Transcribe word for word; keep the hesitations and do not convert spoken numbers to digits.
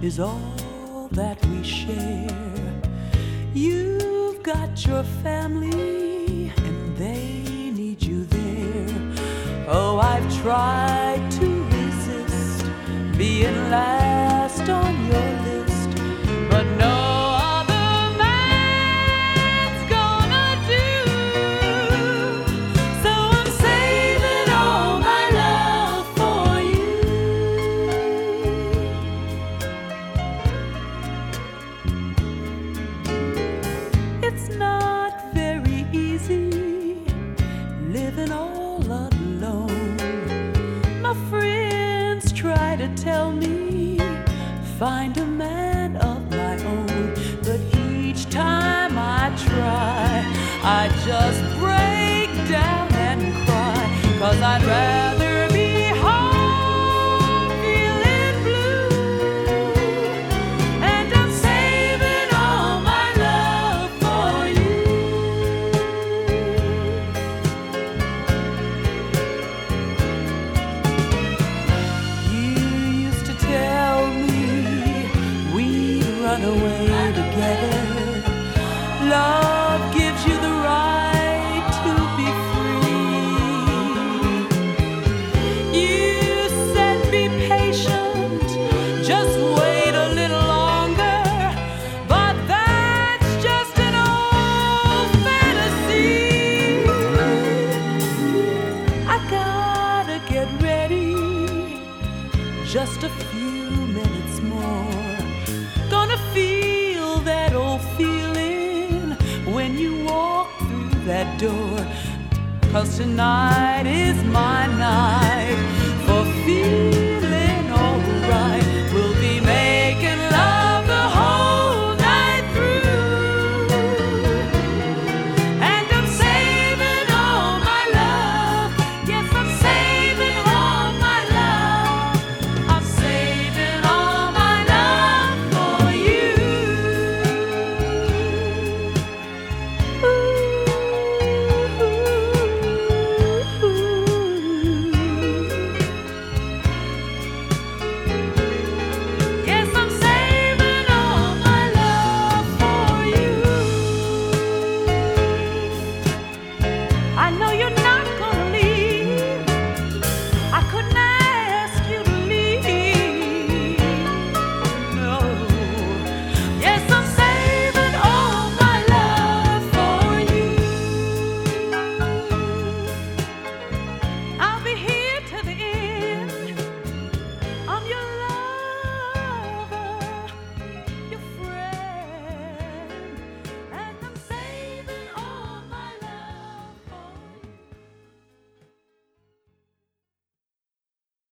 is all that we share. You've got your family and they need you there. Oh, I've tried to resist being last on your list, but no other man's gonna do. So I'm saving all my love for you. It's not very easy living all alone. My friends try to tell me, find a man of my own, but each time I try, I just break down and cry, 'cause I'd rather be home feeling blue, and I'm saving all my love for you. You used to tell me we'd run away together. Love gives you the right to be free. You said be patient, just wait a little longer, but that's just an old fantasy. I gotta get ready, just a few minutes more. Gonna feel that old feeling when you walk through that door, 'cause tonight is my night.